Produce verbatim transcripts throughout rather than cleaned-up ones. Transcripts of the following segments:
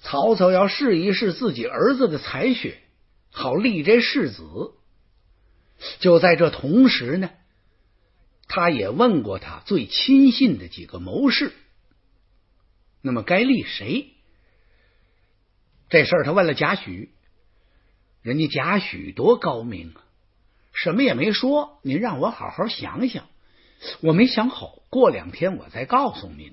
曹操要试一试自己儿子的才学，好立这世子。就在这同时呢，他也问过他最亲信的几个谋士，那么该立谁？这事儿他问了贾诩，人家贾诩多高明啊，什么也没说，您让我好好想想，我没想好，过两天我再告诉您。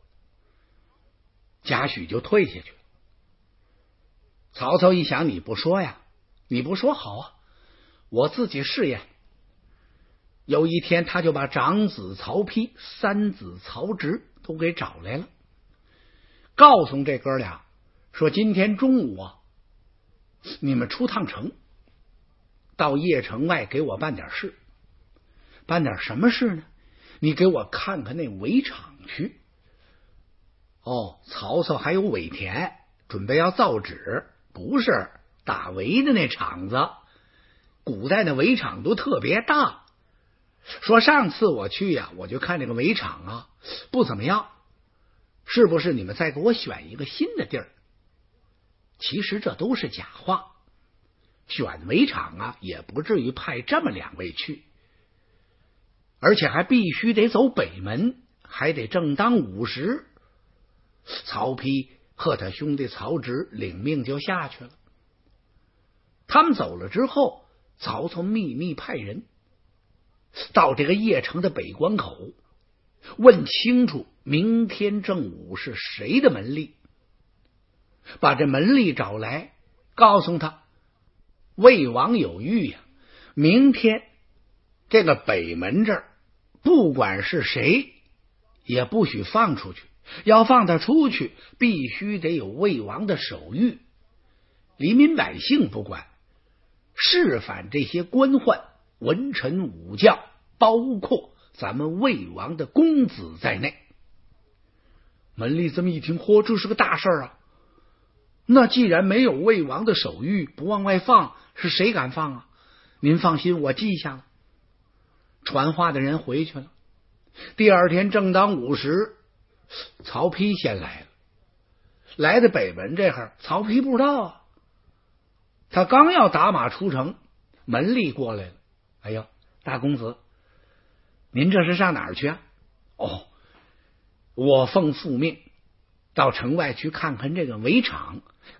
贾诩就退下去了。曹操一想，你不说呀，你不说好啊，我自己试验。有一天，他就把长子曹丕、三子曹植都给找来了，告诉这哥俩说：今天中午啊，你们出趟城，到邺城外给我办点事。办点什么事呢？你给我看看那围场去。哦，曹操还有围田，准备要造纸，不是打围的那场子。古代的围场都特别大。说上次我去呀、啊，我就看这个围场啊，不怎么样，是不是你们再给我选一个新的地儿？其实这都是假话，选围场啊，也不至于派这么两位去，而且还必须得走北门，还得正当午时。曹丕和他兄弟曹植领命就下去了。他们走了之后，曹操秘密派人到这个邺城的北关口，问清楚明天正午是谁的门吏，把这门吏找来，告诉他魏王有谕呀，明天这个北门这儿不管是谁也不许放出去，要放他出去必须得有魏王的手谕。黎民百姓不管，是反这些官宦文臣武将，包括咱们魏王的公子在内。门吏这么一听，嚯，这是个大事啊！那既然没有魏王的手谕，不往外放，是谁敢放啊？您放心，我记下了。传话的人回去了。第二天正当午时，曹丕先来了。来到北门这会儿，曹丕不知道啊。他刚要打马出城，门吏过来了。哎呦，大公子，您这是上哪儿去啊？哦，我奉父命到城外去看看这个围场。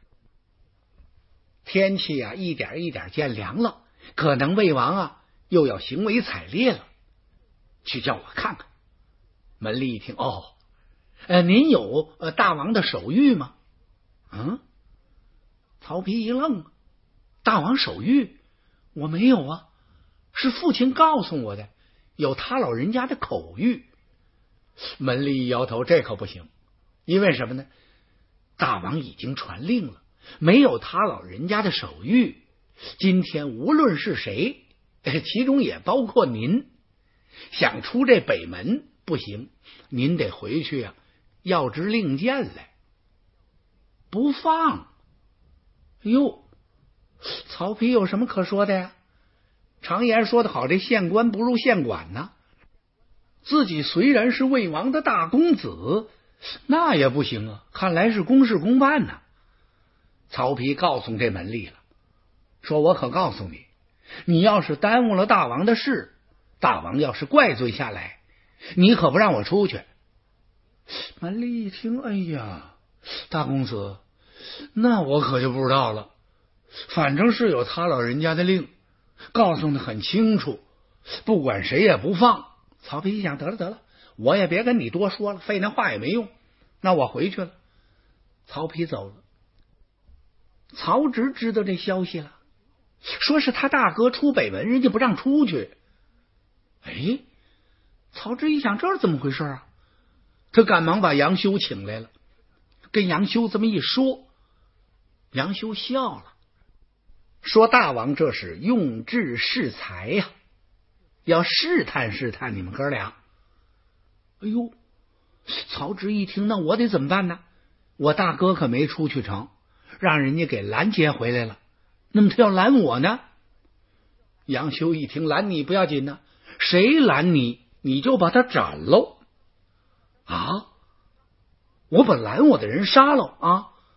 天气啊，一点一点渐凉了，可能魏王啊又要行为采猎了，去叫我看看。门吏一听，哦，呃，您有呃大王的手谕吗？嗯，曹丕一愣，大王手谕我没有啊，是父亲告诉我的，有他老人家的口谕。门吏一摇头，这可不行，因为什么呢？大王已经传令了，没有他老人家的手谕，今天无论是谁，其中也包括您，想出这北门不行，您得回去啊，要支令箭来，不放。哎呦，曹丕有什么可说的呀？常言说得好，这县官不入县管呢。自己虽然是魏王的大公子，那也不行啊，看来是公事公办呢。曹丕告诉这门吏了，说我可告诉你，你要是耽误了大王的事，大王要是怪罪下来，你可不让我出去。门吏一听，哎呀，大公子，那我可就不知道了，反正是有他老人家的令，告诉的很清楚，不管谁也不放。曹丕一想，得了得了，我也别跟你多说了，费那话也没用，那我回去了。曹丕走了。曹植知道这消息了，说是他大哥出北门，人家不让出去。哎，曹植一想，这是怎么回事啊？他赶忙把杨修请来了，跟杨修这么一说，杨修笑了，说大王这是用智试才呀、啊，要试探试探你们哥俩。哎呦，曹植一听，那我得怎么办呢？我大哥可没出去成，让人家给拦截回来了，那么他要拦我呢？杨修一听，拦你不要紧呢，谁拦你，你就把他斩喽。啊，我把拦我的人杀了啊？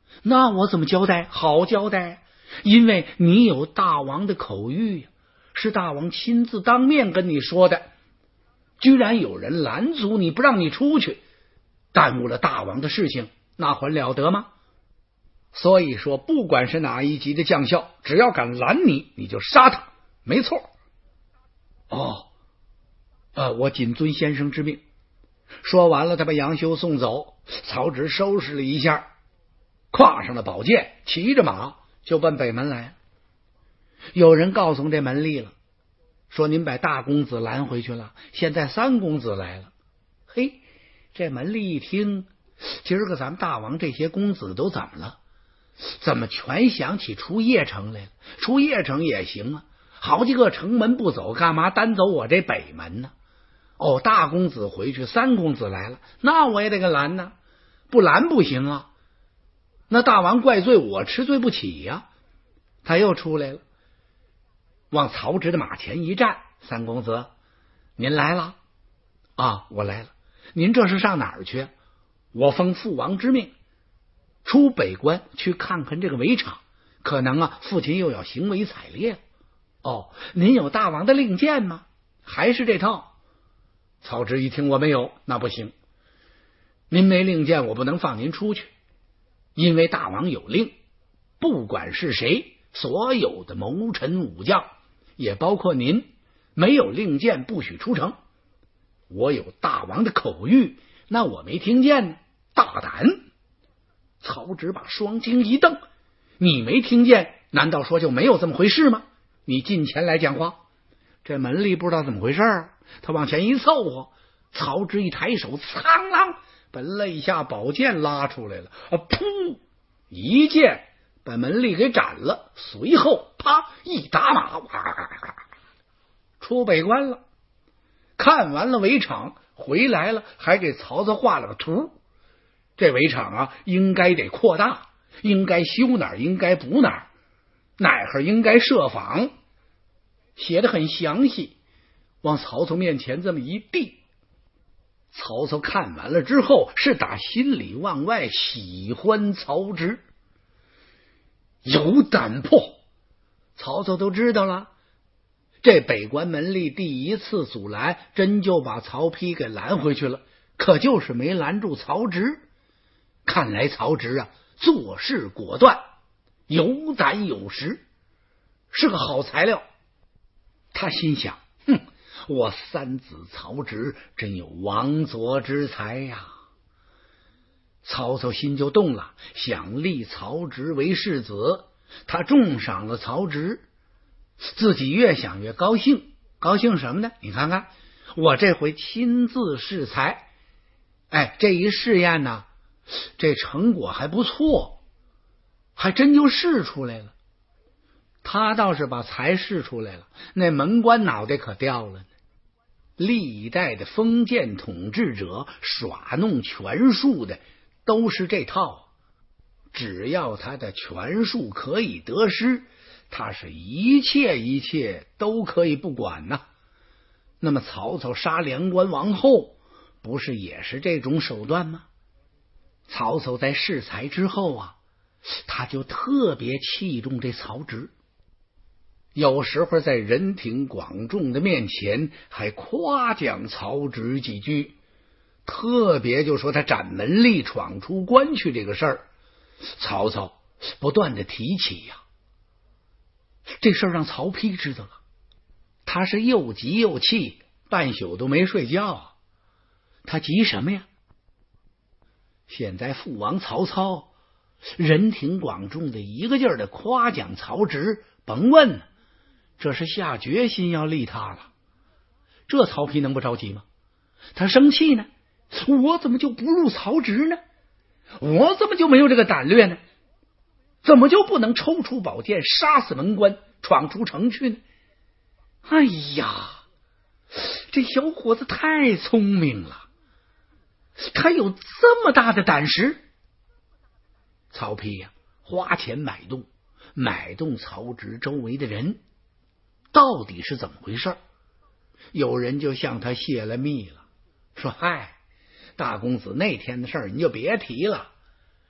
那我怎么交代？好交代，因为你有大王的口谕呀，是大王亲自当面跟你说的。居然有人拦阻你，不让你出去，耽误了大王的事情，那还了得吗？所以说，不管是哪一级的将校，只要敢拦你，你就杀他，没错。哦，呃，我谨遵先生之命。说完了，他把杨修送走。曹植收拾了一下，挎上了宝剑，骑着马就奔北门来了。有人告诉这门吏了，说您把大公子拦回去了，现在三公子来了。嘿，这门吏一听，今儿个咱们大王这些公子都怎么了？怎么全想起出邺城来了？出邺城也行啊，好几个城门不走，干嘛单走我这北门呢？哦，大公子回去，三公子来了，那我也得给拦呢，不拦不行啊。那大王怪罪我，吃罪不起呀、啊。他又出来了，往曹植的马前一站：“三公子，您来了啊？我来了。您这是上哪儿去？我奉父王之命，出北关去看看这个围场，可能啊，父亲又要行为采猎。哦，您有大王的令箭吗？还是这套？”曹植一听我没有，那不行，您没令箭，我不能放您出去，因为大王有令，不管是谁，所有的谋臣武将，也包括您，没有令箭不许出城。我有大王的口谕，那我没听见呢，大胆！曹植把双睛一瞪，你没听见，难道说就没有这么回事吗？你近前来讲话。这门吏不知道怎么回事，他往前一凑合，曹植一抬手，苍啷把肋下宝剑拉出来了，啊，噗，一剑把门吏给斩了，随后啪一打马，哇，出北关了。看完了围场回来了，还给曹操画了个图。这围场啊，应该得扩大，应该修哪儿，应该补哪儿，哪儿应该设防，写得很详细，往曹操面前这么一递。曹操看完了之后，是打心里往外喜欢曹植，有胆魄。曹操都知道了，这北关门吏第一次阻拦，真就把曹丕给拦回去了，可就是没拦住曹植。看来曹植啊，做事果断，有胆有识，是个好材料。他心想，哼，我三子曹植真有王佐之才呀。曹操心就动了，想立曹植为世子，他重赏了曹植，自己越想越高兴。高兴什么呢？你看看，我这回亲自试才，哎，这一试验呢，这成果还不错，还真就试出来了。他倒是把才试出来了，那门官脑袋可掉了呢。历代的封建统治者耍弄权术的都是这套，只要他的权术可以得失，他是一切一切都可以不管呐。那么曹操杀梁关王后，不是也是这种手段吗？曹操在试才之后啊，他就特别器重这曹植，有时候在人挺广众的面前还夸奖曹植几句，特别就说他斩门吏闯出关去这个事儿，曹操不断的提起呀。这事儿让曹丕知道了，他是又急又气，半宿都没睡觉啊。他急什么呀？现在父王曹操人挺广众的一个劲儿的夸奖曹植，甭问，这是下决心要立他了。这曹丕能不着急吗？他生气呢，我怎么就不入曹植呢？我怎么就没有这个胆略呢？怎么就不能抽出宝剑杀死门官，闯出城去呢？哎呀，这小伙子太聪明了，他有这么大的胆识。曹丕呀、啊，花钱买动，买动曹植周围的人，到底是怎么回事？有人就向他泄了密了，说：“嗨，大公子那天的事儿你就别提了，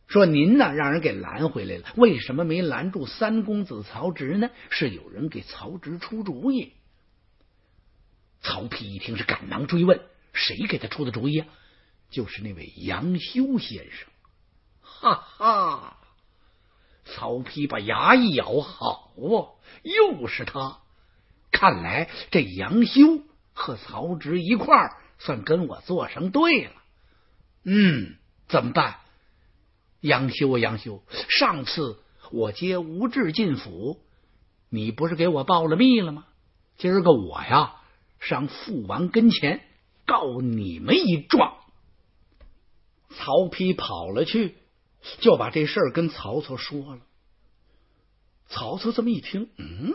说您呢让人给拦回来了，为什么没拦住三公子曹植呢？是有人给曹植出主意。曹丕一听是赶忙追问，谁给他出的主意啊？就是那位杨修先生。哈哈，曹丕把牙一咬，好啊，又是他。看来这杨修和曹植一块儿算跟我做上对了。嗯，怎么办？杨修啊杨修，上次我接吴志进府，你不是给我报了密了吗？今儿个我呀上父王跟前告你们一状。曹丕跑了去，就把这事儿跟曹操说了。曹操这么一听，嗯，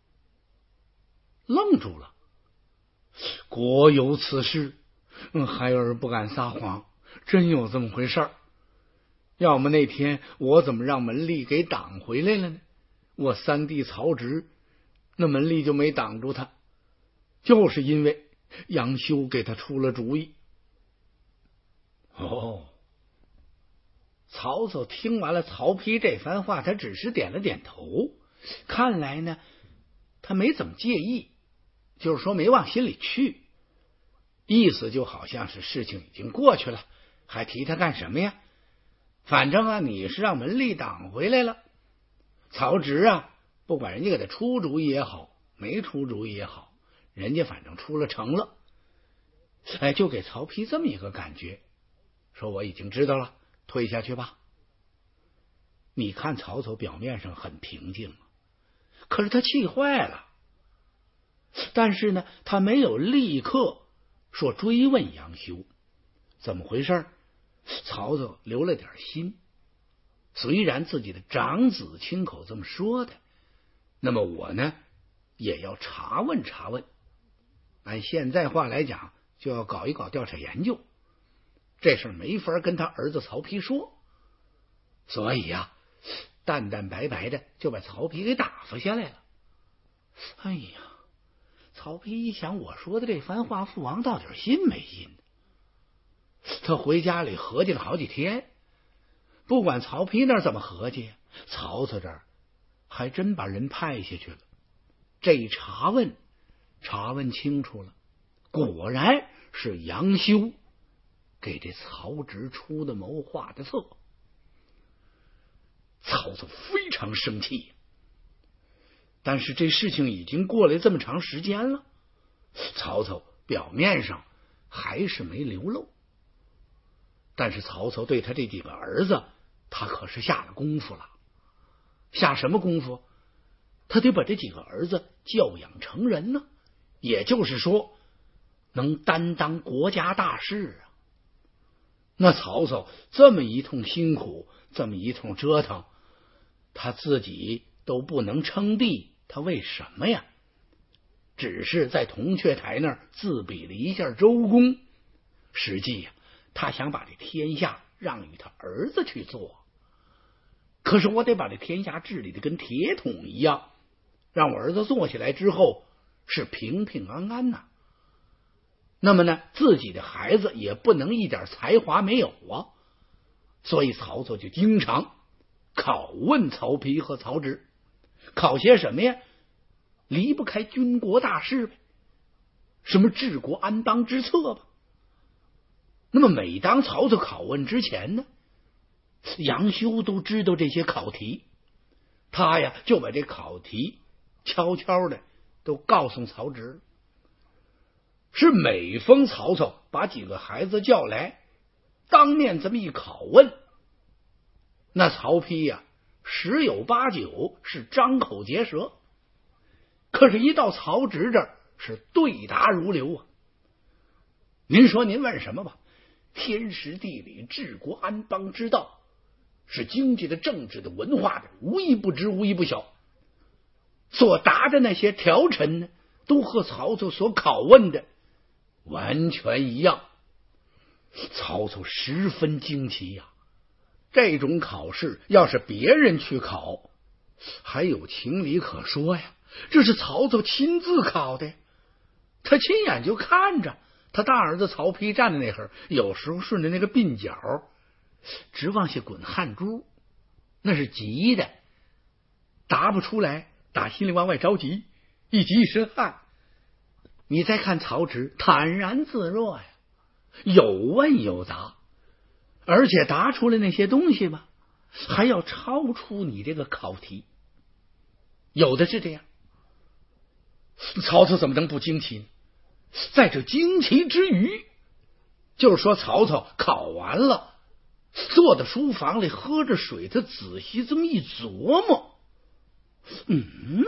愣住了。果有此事，孩儿不敢撒谎，真有这么回事儿。要么那天我怎么让门吏给挡回来了呢？我三弟曹植，那门吏就没挡住他，就是因为杨修给他出了主意。哦，曹操听完了曹丕这番话，他只是点了点头，看来呢他没怎么介意，就是说没往心里去，意思就好像是事情已经过去了，还提他干什么呀？反正啊你是让门吏挡回来了，曹植啊不管人家给他出主意也好，没出主意也好，人家反正出了城了。哎，就给曹丕这么一个感觉，说我已经知道了，退下去吧。你看曹操表面上很平静，可是他气坏了。但是呢他没有立刻说追问杨修怎么回事。曹操留了点心，虽然自己的长子亲口这么说的，那么我呢也要查问查问，按现在话来讲，就要搞一搞调查研究。这事没法跟他儿子曹丕说，所以呀、啊，淡淡白白的就把曹丕给打发下来了。哎呀，曹丕一想，我说的这番话，父王到底信没信？他回家里合计了好几天，不管曹丕那儿怎么合计，曹操这儿还真把人派下去了。这一查问，查问清楚了，果然是杨修给这曹植出的谋划的策。曹操非常生气，但是这事情已经过了这么长时间了，曹操表面上还是没流露。但是曹操对他这几个儿子，他可是下了功夫了。下什么功夫？他得把这几个儿子教养成人呢，也就是说能担当国家大事啊。那曹操这么一通辛苦，这么一通折腾，他自己都不能称帝，他为什么呀？只是在铜雀台那儿自比了一下周公，实际呀、啊他想把这天下让与他儿子去做，可是我得把这天下治理的跟铁桶一样，让我儿子做起来之后是平平安安呐、啊。那么呢，自己的孩子也不能一点才华没有啊。所以曹操就经常拷问曹丕和曹植，考些什么呀？离不开军国大事呗，什么治国安邦之策吧。那么每当曹操拷问之前呢，杨修都知道这些考题，他呀就把这考题悄悄的都告诉曹植。是每逢曹操把几个孩子叫来，当面这么一拷问，那曹丕呀十有八九是张口结舌，可是一到曹植这儿是对答如流啊。您说您问什么吧？天时地理治国安邦之道，是经济的政治的文化的，无一不知无一不晓。所答的那些条陈呢，都和曹操所拷问的完全一样。曹操十分惊奇呀、啊，这种考试要是别人去考还有情理可说呀，这是曹操亲自考的，他亲眼就看着他大儿子曹丕站在那会儿，有时候顺着那个鬓角直往下滚汗珠，那是急的，答不出来，打心里往外着急，一急一身汗。你再看曹植，坦然自若呀，有问有答，而且答出来那些东西吧，还要超出你这个考题，有的是这样。曹操怎么能不惊奇呢？在这惊奇之余，就是说曹操考完了，坐在书房里喝着水，他仔细这么一琢磨，嗯，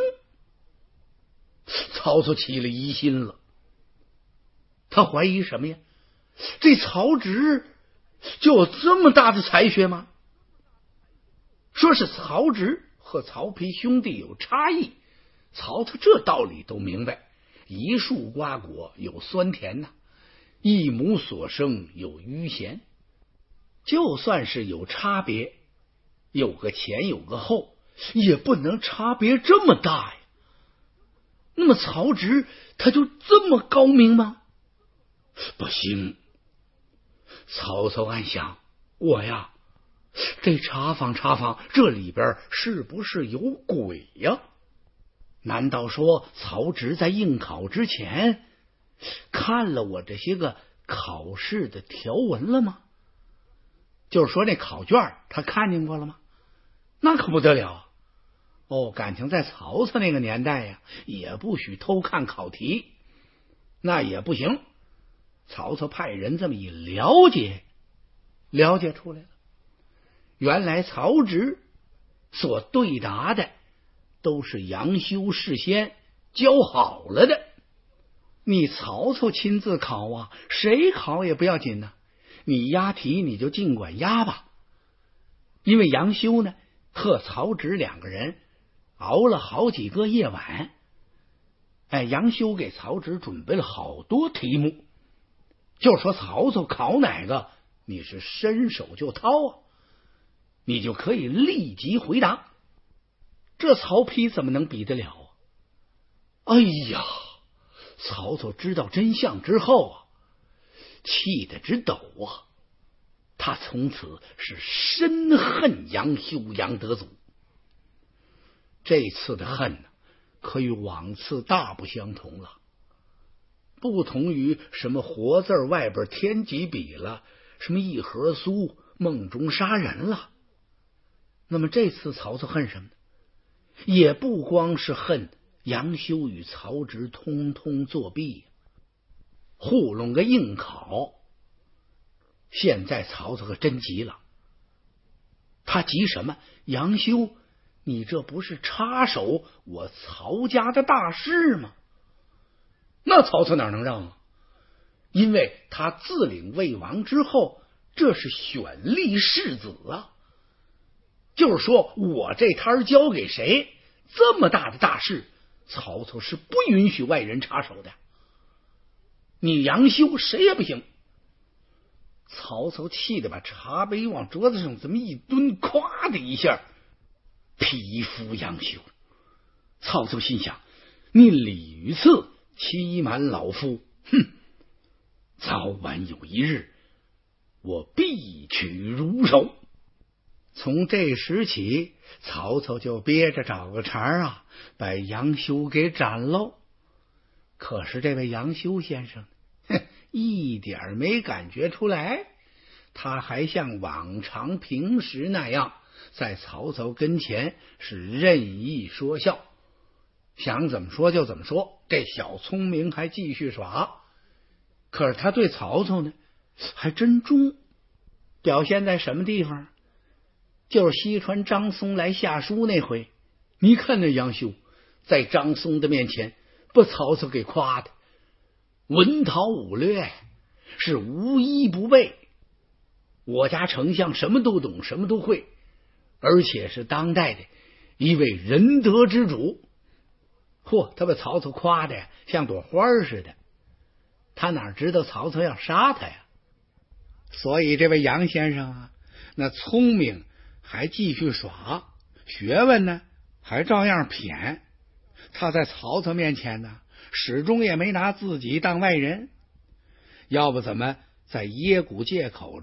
曹操起了疑心了。他怀疑什么呀？这曹植就有这么大的才学吗？说是曹植和曹丕兄弟有差异，曹操这道理都明白，一树瓜果有酸甜呐、啊，一母所生有余弦，就算是有差别，有个前有个后，也不能差别这么大呀。那么曹植他就这么高明吗？不行。曹操暗想，我呀这查访查访，这里边是不是有鬼呀？难道说曹植在应考之前看了我这些个考试的条文了吗？就是说那考卷他看见过了吗？那可不得了哦！感情在曹操那个年代呀，也不许偷看考题，那也不行。曹操派人这么一了解，了解出来了，原来曹植所对答的都是杨修事先教好了的。你曹操亲自考啊，谁考也不要紧呢、啊，你押题你就尽管押吧。因为杨修呢和曹植两个人熬了好几个夜晚，哎，杨修给曹植准备了好多题目，就说曹操考哪个你是伸手就掏啊，你就可以立即回答。这曹丕怎么能比得了啊？哎呀，曹操知道真相之后啊，气得直抖啊！他从此是深恨杨修杨德祖。这次的恨呢，可与往次大不相同了。不同于什么活字外边添几笔了，什么一盒酥梦中杀人了。那么这次曹操恨什么呢？也不光是恨杨修与曹植通通作弊，糊弄个应考。现在曹操可真急了，他急什么？杨修，你这不是插手我曹家的大事吗？那曹操哪能让啊？因为他自领魏王之后，这是选立世子啊。就是说我这摊交给谁，这么大的大事，曹操是不允许外人插手的。你杨修谁也不行。曹操气得把茶杯往桌子上这么一蹲，咵的一下劈夫杨修。曹操心想，你屡次欺瞒老夫，哼，早晚有一日我必取如手。从这时起，曹操就憋着找个茬啊，把杨修给斩喽。可是这位杨修先生哼，一点没感觉出来，他还像往常平时那样，在曹操跟前是任意说笑，想怎么说就怎么说。这小聪明还继续耍，可是他对曹操呢还真忠。表现在什么地方？就是西川张松来下书那回，你看那杨修在张松的面前把曹操给夸的文韬武略，是无一不备。我家丞相什么都懂，什么都会，而且是当代的一位仁德之主。嚯，他把曹操夸的呀像朵花似的，他哪知道曹操要杀他呀？所以这位杨先生啊，那聪明还继续耍，学问呢还照样谝。他在曹操面前呢，始终也没拿自己当外人。要不怎么在耶谷界口这儿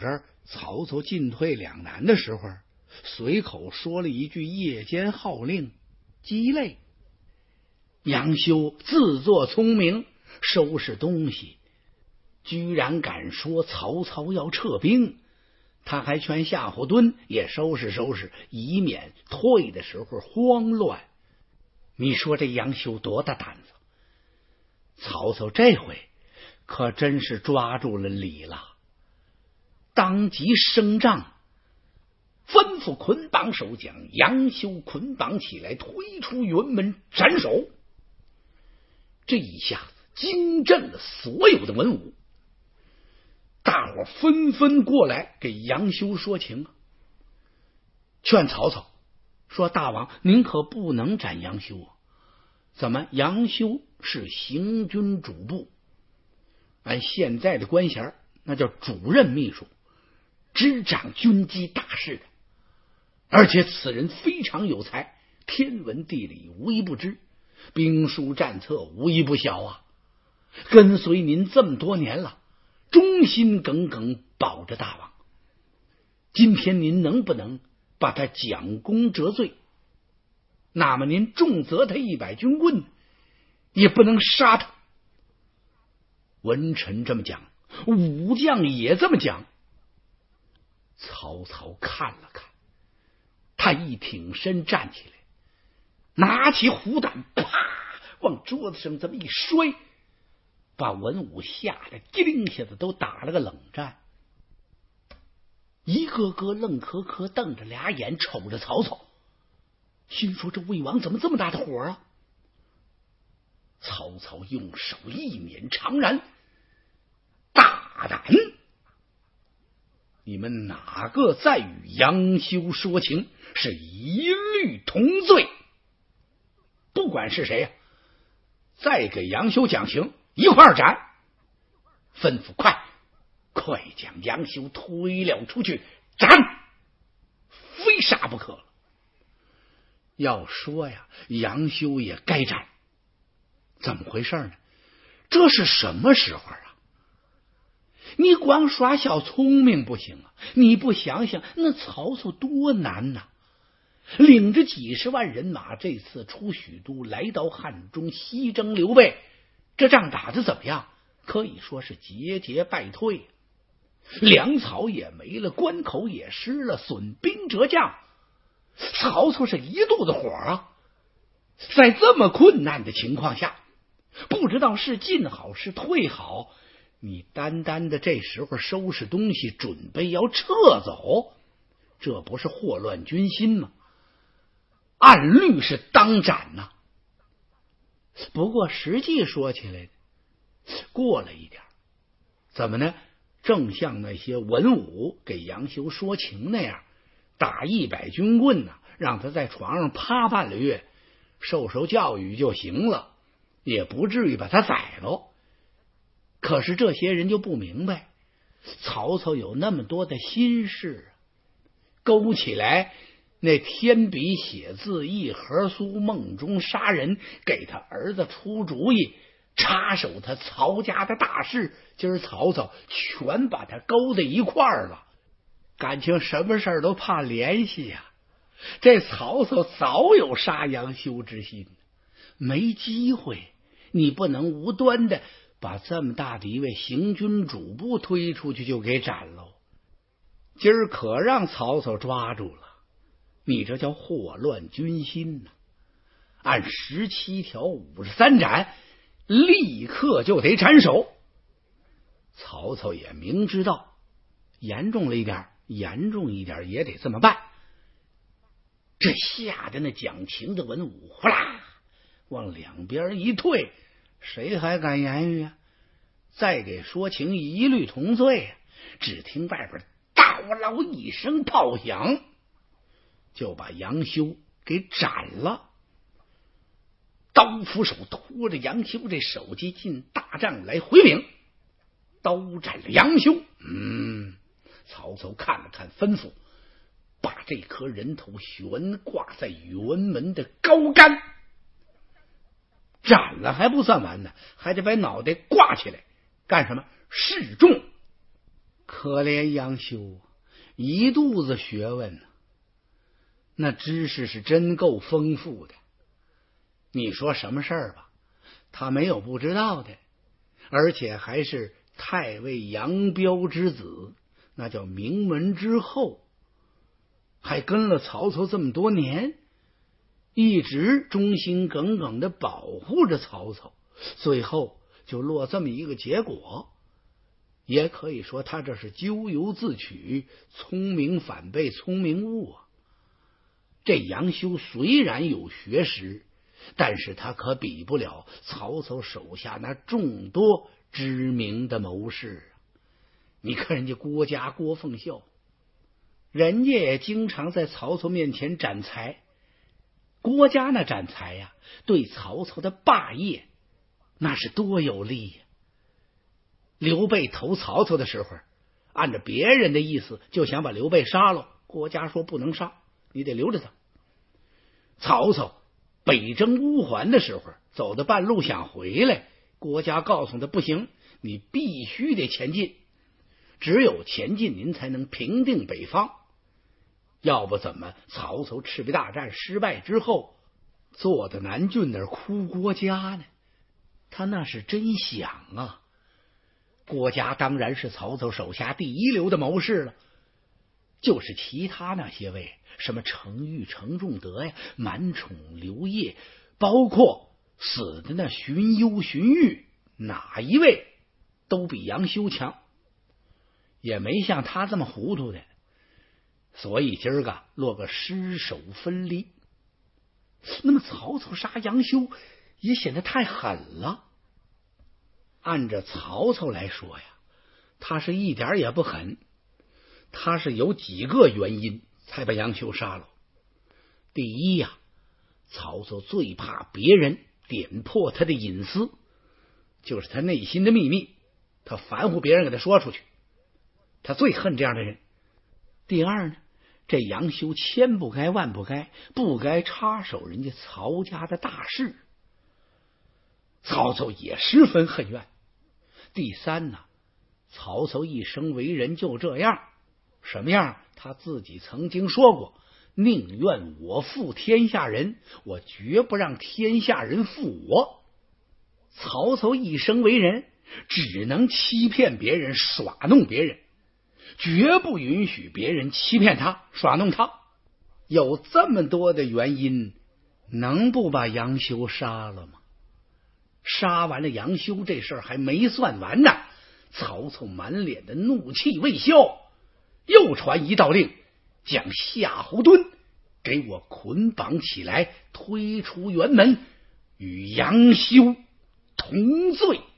曹操进退两难的时候，随口说了一句夜间号令，鸡肋。杨修自作聪明，收拾东西，居然敢说曹操要撤兵。他还劝夏侯惇也收拾收拾，以免退的时候慌乱。你说这杨修多大胆子？曹操这回可真是抓住了理了，当即升帐，吩咐捆绑手将杨修捆绑起来，推出辕门斩首。这一下子惊震了所有的文武，大伙纷纷过来给杨修说情，劝曹操说：“大王，您可不能斩杨修啊！怎么？杨修是行军主簿，按现在的官衔，那叫主任秘书，执掌军机大事的。而且此人非常有才，天文地理无一不知，兵书战策无一不晓啊！跟随您这么多年了，忠心耿耿保着大王。今天您能不能把他奖功折罪？那么您重责他一百军棍，也不能杀他。”文臣这么讲，武将也这么讲。曹操看了看，他一挺身站起来，拿起虎胆，啪往桌子上这么一摔，把文武吓得机灵下子都打了个冷战，一个个愣磕磕瞪着俩眼瞅着曹操，心说这魏王怎么这么大的火啊？曹操用手一捻长髯，大胆！你们哪个再与杨修说情，是一律同罪。不管是谁呀、啊，再给杨修讲情，一块儿斩。吩咐快快将杨修推了出去斩，非杀不可了。要说呀，杨修也该斩。怎么回事呢？这是什么时候啊？你光耍小聪明不行啊！你不想想那曹操多难呐、啊！领着几十万人马，这次出许都，来到汉中，西征刘备，这仗打得怎么样？可以说是节节败退，粮草也没了，关口也失了，损兵折将。曹操是一肚子火啊！在这么困难的情况下，不知道是进好是退好，你单单的这时候收拾东西准备要撤走，这不是祸乱军心吗？按律是当斩呐、啊。不过实际说起来过了一点，怎么呢？正像那些文武给杨修说情那样，打一百军棍呢、啊，让他在床上趴半个月，受受教育就行了，也不至于把他宰了。可是这些人就不明白，曹操有那么多的心事，勾起来那天笔写字一盒酥，梦中杀人，给他儿子出主意，插手他曹家的大事，今儿曹操全把他勾在一块儿了。感情什么事都怕联系呀、啊。这曹操早有杀杨修之心，没机会，你不能无端的把这么大的一位行军主簿推出去就给斩喽。今儿可让曹操抓住了，你这叫祸乱军心呐、啊！按十七条五十三斩，立刻就得斩首。曹操也明知道严重了一点，严重一点也得这么办。这吓得那讲情的文武呼啦往两边一退，谁还敢言语啊？再给说情一律同罪啊！只听外边大嗷一声炮响，就把杨修给斩了。刀斧手拖着杨修这手机进大帐来回禀，刀斩了杨修。嗯，曹操看了看，吩咐把这颗人头悬挂在辕门的高杆，斩了还不算完呢，还得把脑袋挂起来，干什么？示众。可怜杨修， 一肚子学问呢，那知识是真够丰富的。你说什么事儿吧，他没有不知道的，而且还是太尉杨彪之子，那叫名门之后，还跟了曹操这么多年，一直忠心耿耿的保护着曹操，最后就落这么一个结果。也可以说他这是咎由自取，聪明反被聪明误啊。这杨修虽然有学识，但是他可比不了曹操手下那众多知名的谋士啊。你看人家郭嘉、郭奉孝，人家也经常在曹操面前展才。郭嘉那展才呀、啊，对曹操的霸业那是多有利呀、啊。刘备投曹操的时候，按照别人的意思就想把刘备杀了，郭嘉说不能杀，你得留着他。曹操北征乌桓的时候，走到半路想回来，郭嘉告诉他不行，你必须得前进，只有前进您才能平定北方，要不怎么曹操赤壁大战失败之后坐在南郡那儿哭郭嘉呢？他那是真想啊。郭嘉当然是曹操手下第一流的谋士了，就是其他那些位，什么程昱、程仲德呀、满宠、刘烨，包括死的那荀攸、荀彧，哪一位都比杨修强，也没像他这么糊涂的，所以今儿个落个失手分离。那么曹操杀杨修也显得太狠了。按照曹操来说呀，他是一点也不狠，他是有几个原因才把杨修杀了。第一呀，曹操最怕别人点破他的隐私，就是他内心的秘密，他烦乎别人给他说出去，他最恨这样的人。第二呢，这杨修千不该万不该，不该插手人家曹家的大事，曹操也十分恨怨。第三呢，曹操一生为人就这样，什么样他自己曾经说过，宁愿我负天下人，我绝不让天下人负我。曹操一生为人只能欺骗别人，耍弄别人，绝不允许别人欺骗他，耍弄他。有这么多的原因，能不把杨修杀了吗？杀完了杨修，这事儿还没算完呢。曹操满脸的怒气未消，又传一道令，将夏侯惇给我捆绑起来，推出辕门，与杨修同罪。